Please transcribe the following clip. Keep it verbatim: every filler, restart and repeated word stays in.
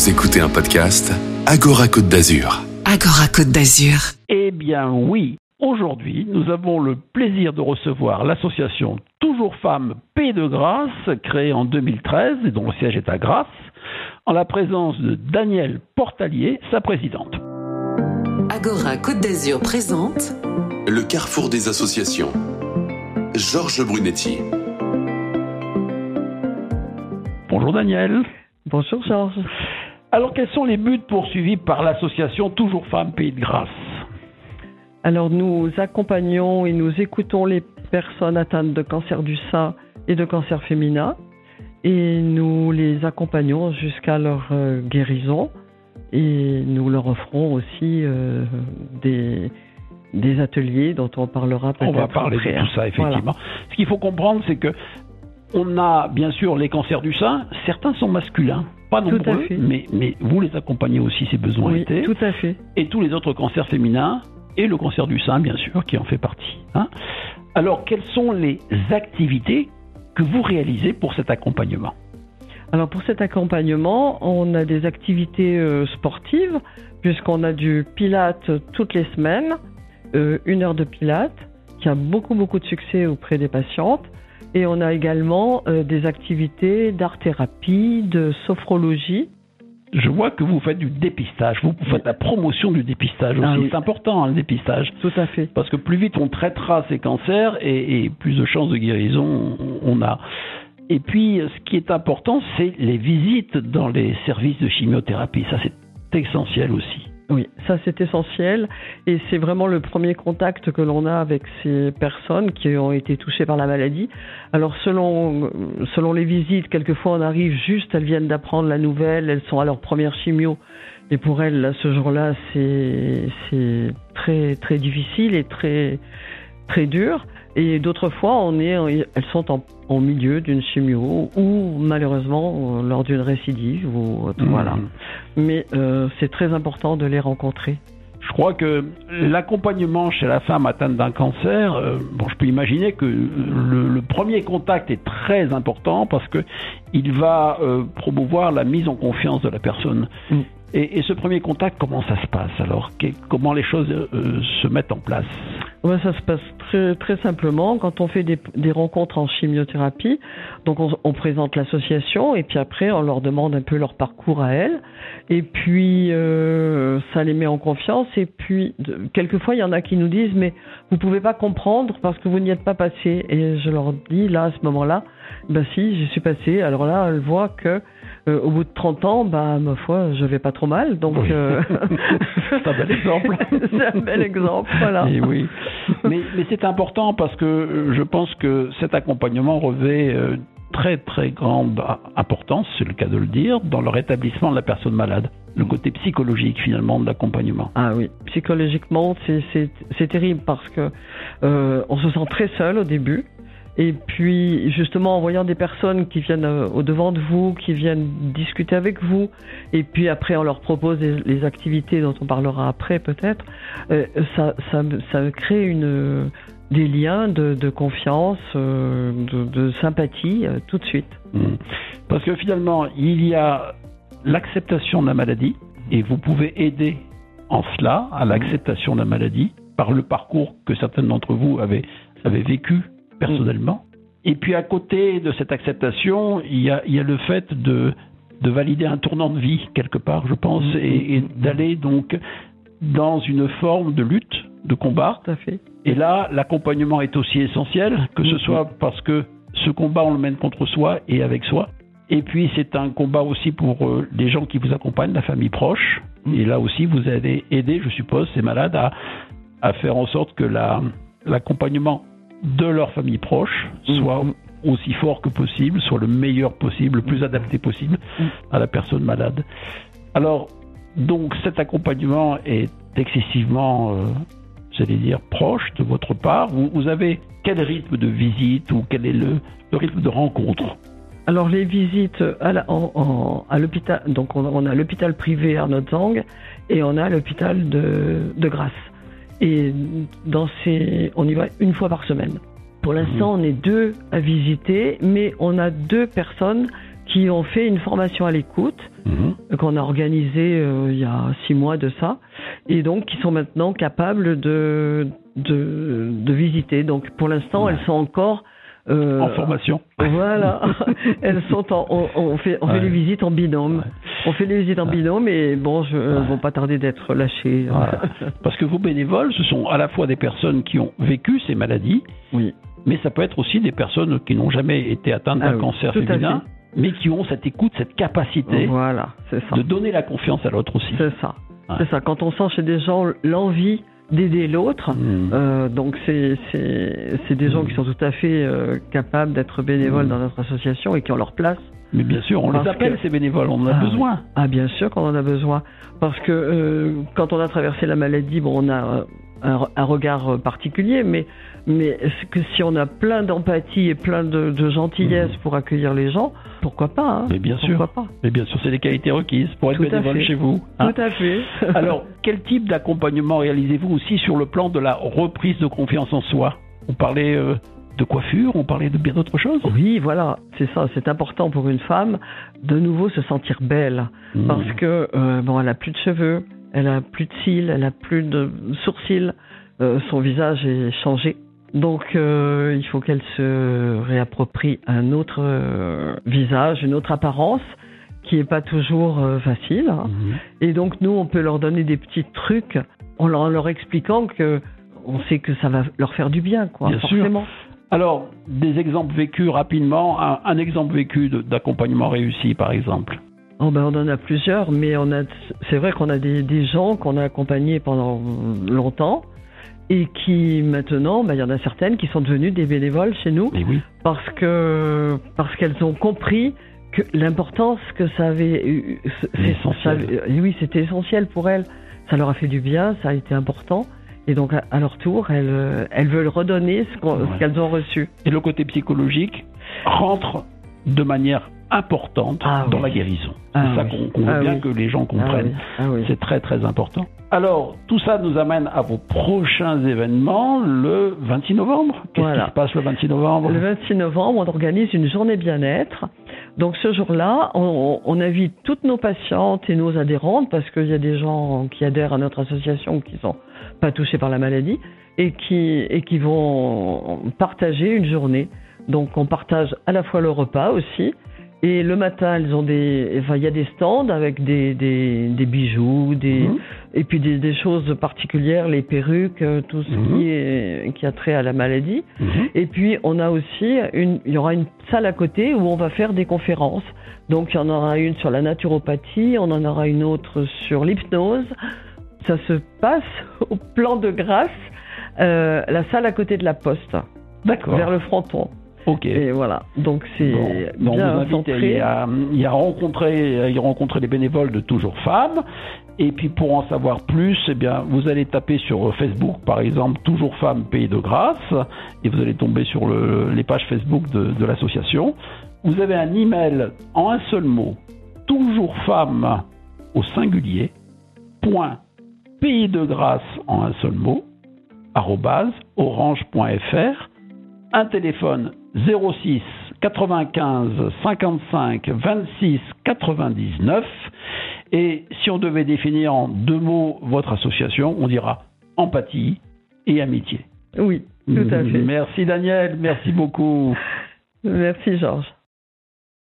Vous écoutez un podcast Agora Côte d'Azur. Agora Côte d'Azur. Eh bien oui, aujourd'hui, nous avons le plaisir de recevoir l'association Toujours Femmes Pays de Grasse, créée en deux mille treize et dont le siège est à Grasse, en la présence de Danielle Portalier, sa présidente. Agora Côte d'Azur présente Le carrefour des associations. Georges Brunetti. Bonjour Danielle. Bonjour Georges. Alors quels sont les buts poursuivis par l'association Toujours Femmes Pays de Grasse ? Alors nous accompagnons et nous écoutons les personnes atteintes de cancer du sein et de cancer féminin et nous les accompagnons jusqu'à leur euh, guérison et nous leur offrons aussi euh, des, des ateliers dont on parlera peut-être. On va parler après. de tout ça effectivement. Voilà. Ce qu'il faut comprendre, c'est que on a bien sûr les cancers du sein, certains sont masculins, pas nombreux, mais, mais vous les accompagnez aussi si besoin oui, était. Tout à fait. Et tous les autres cancers féminins, et le cancer du sein bien sûr, qui en fait partie. Hein. Alors, quelles sont les activités que vous réalisez pour cet accompagnement ? Alors pour cet accompagnement, on a des activités euh, sportives, puisqu'on a du Pilates toutes les semaines, euh, une heure de Pilates, qui a beaucoup beaucoup de succès auprès des patientes. Et on a également euh, des activités d'art-thérapie, de sophrologie. Je vois que vous faites du dépistage, vous faites la promotion du dépistage aussi. Ah, oui. C'est important hein, le dépistage. Tout à fait. Parce que plus vite on traitera ces cancers et, et plus de chances de guérison on, on a. Et puis ce qui est important, c'est les visites dans les services de chimiothérapie. Ça c'est essentiel aussi. Oui, ça c'est essentiel et c'est vraiment le premier contact que l'on a avec ces personnes qui ont été touchées par la maladie. Alors selon, selon les visites, quelquefois on arrive juste, elles viennent d'apprendre la nouvelle, elles sont à leur première chimio et pour elles, là, ce jour-là, c'est, c'est très, très difficile et très, très dur. Et d'autres fois, on est, elles sont en, en milieu d'une chimio ou malheureusement lors d'une récidive. Ou, mmh. Voilà. Mais euh, c'est très important de les rencontrer. Je crois que l'accompagnement chez la femme atteinte d'un cancer, euh, bon, je peux imaginer que le, le premier contact est très important parce que il va euh, promouvoir la mise en confiance de la personne. Mmh. Et, et ce premier contact, comment ça se passe alors ? que, Comment les choses euh, se mettent en place ? Ouais, ça se passe très, très simplement. Quand on fait des, des rencontres en chimiothérapie, donc on, on présente l'association et puis après on leur demande un peu leur parcours à elles. Et puis euh, ça les met en confiance. Et puis de, quelquefois il y en a qui nous disent mais vous pouvez pas comprendre parce que vous n'y êtes pas passé. Et je leur dis là à ce moment-là, bah si j'y suis passé. Alors là elles voient que Euh, au bout de trente ans, bah, ma foi, je vais pas trop mal, donc... Oui. Euh... c'est un bel exemple. c'est un bel exemple, voilà. Et oui. mais, mais c'est important parce que je pense que cet accompagnement revêt euh, très très grande importance, c'est le cas de le dire, dans le rétablissement de la personne malade. Le côté psychologique finalement de l'accompagnement. Ah oui, psychologiquement, c'est, c'est, c'est terrible parce que euh, on se sent très seul au début. Et puis, justement, en voyant des personnes qui viennent au devant de vous, qui viennent discuter avec vous, et puis après, on leur propose les, les activités dont on parlera après, peut-être, euh, ça, ça, ça crée une, des liens de, de confiance, euh, de, de sympathie, euh, tout de suite. Mmh. Parce que finalement, il y a l'acceptation de la maladie, et vous pouvez aider en cela à l'acceptation de la maladie par le parcours que certaines d'entre vous avaient, avaient vécu personnellement. Et puis à côté de cette acceptation, il y a, il y a le fait de, de valider un tournant de vie quelque part, je pense, et, et d'aller donc dans une forme de lutte, de combat. Tout à fait. Et là, l'accompagnement est aussi essentiel, que ce soit parce que ce combat, on le mène contre soi et avec soi. Et puis c'est un combat aussi pour euh, les gens qui vous accompagnent, la famille proche. Et là aussi, vous allez aider, je suppose, ces malades à, à faire en sorte que la, l'accompagnement de leur famille proche soit mmh. aussi fort que possible, soit le meilleur possible, le plus adapté possible mmh. à la personne malade. Alors, donc cet accompagnement est excessivement, euh, j'allais dire, proche de votre part. Vous, vous avez quel rythme de visite ou quel est le, le rythme de rencontre ? Alors les visites à, la, en, en, à l'hôpital, donc on, on a l'hôpital privé Arnaud Zang et on a l'hôpital de, de Grasse. Et dans ces, on y va une fois par semaine. Pour l'instant, mmh. on est deux à visiter, mais on a deux personnes qui ont fait une formation à l'écoute mmh. qu'on a organisée euh, il y a six mois de ça, et donc qui sont maintenant capables de, de, de visiter. Donc pour l'instant, ouais. elles sont encore... Euh, en formation. Voilà. Elles sont en, on, on fait, on ouais. fait les visites en binôme. Ouais. On fait les visites en ouais. binôme et bon, je, ouais. elles vont pas tarder d'être lâchées. Voilà. Parce que vos bénévoles, ce sont à la fois des personnes qui ont vécu ces maladies, oui. mais ça peut être aussi des personnes qui n'ont jamais été atteintes d'un ah, cancer oui. féminin, mais qui ont cette écoute, cette capacité voilà, c'est ça. de donner la confiance à l'autre aussi. C'est ça. Ouais. C'est ça. Quand on sent chez des gens l'envie d'aider l'autre, mmh. euh, donc c'est, c'est, c'est des gens mmh. qui sont tout à fait euh, capables d'être bénévoles mmh. dans notre association et qui ont leur place. Mais bien sûr, on les appelle que... ces bénévoles, on en a ah, besoin. Ah bien sûr qu'on en a besoin, parce que euh, quand on a traversé la maladie, bon, on a un, un regard particulier, mais, mais que si on a plein d'empathie et plein de, de gentillesse mmh. pour accueillir les gens, pourquoi pas hein, Mais bien pourquoi sûr, pas. Mais bien sûr, c'est les qualités requises pour être Tout bénévole chez vous. Hein. Tout à fait. Alors, quel type d'accompagnement réalisez-vous aussi sur le plan de la reprise de confiance en soi ? On parlait euh, de coiffure, on parlait de bien d'autres choses ? Oui, voilà, c'est ça. C'est important pour une femme de nouveau se sentir belle, mmh. parce que euh, bon, elle a plus de cheveux, elle a plus de cils, elle a plus de sourcils, euh, son visage est changé. Donc, euh, il faut qu'elle se réapproprie un autre euh, visage, une autre apparence, qui n'est pas toujours euh, facile. Hein. Mmh. Et donc, nous, on peut leur donner des petits trucs en leur, en leur expliquant que on sait que ça va leur faire du bien, quoi, bien forcément. Sûr. Alors, des exemples vécus rapidement, un, un exemple vécu de, d'accompagnement réussi, par exemple. Oh ben, on en a plusieurs, mais on a, c'est vrai qu'on a des, des gens qu'on a accompagnés pendant longtemps, et qui maintenant, ben, il y en a certaines qui sont devenues des bénévoles chez nous, et oui. parce que parce qu'elles ont compris que l'importance que ça avait eu, c'est essentiel. Ça, oui, c'était essentiel pour elles. Ça leur a fait du bien, ça a été important. Et donc, à, à leur tour, elles, elles veulent redonner ce, qu'on, ouais. ce qu'elles ont reçu. Et le côté psychologique rentre de manière importante ah, dans oui. la guérison. Ah, c'est ça oui. qu'on, qu'on veut ah, bien oui. que les gens comprennent. Ah, oui. Ah, oui. C'est très, très important. Alors, tout ça nous amène à vos prochains événements le vingt-six novembre. Qu'est-ce voilà. qui se passe le vingt-six novembre ? Le vingt-six novembre, on organise une journée bien-être. Donc, ce jour-là, on, on invite toutes nos patientes et nos adhérentes, parce qu'il y a des gens qui adhèrent à notre association qui sont pas touchés par la maladie et qui, et qui vont partager une journée. Donc, on partage à la fois le repas aussi. Et le matin, ils ont des, enfin, il y a des stands avec des, des, des bijoux, des, mmh. et puis des, des choses particulières, les perruques, tout ce mmh. qui est, qui a trait à la maladie. Mmh. Et puis, on a aussi une, il y aura une salle à côté où on va faire des conférences. Donc, il y en aura une sur la naturopathie, on en aura une autre sur l'hypnose. Ça se passe au Plan de Grâce, euh, la salle à côté de la Poste. D'accord. Vers le fronton. Ok. Et voilà, donc c'est bon, bien on vous invite centré. à, à rencontrer, à rencontrer les bénévoles de Toujours Femmes. Et puis pour en savoir plus, eh bien, vous allez taper sur Facebook, par exemple, Toujours Femmes Pays de Grâce, et vous allez tomber sur le, les pages Facebook de, de l'association. Vous avez un email en un seul mot, Toujours Femmes au singulier, point Pays de Grâce en un seul mot, arrobase orange point f r. Un téléphone zéro six quatre-vingt-quinze cinquante-cinq vingt-six quatre-vingt-dix-neuf. Et si on devait définir en deux mots votre association, on dira empathie et amitié. Oui, tout à fait. Merci Daniel, merci beaucoup. Merci Georges.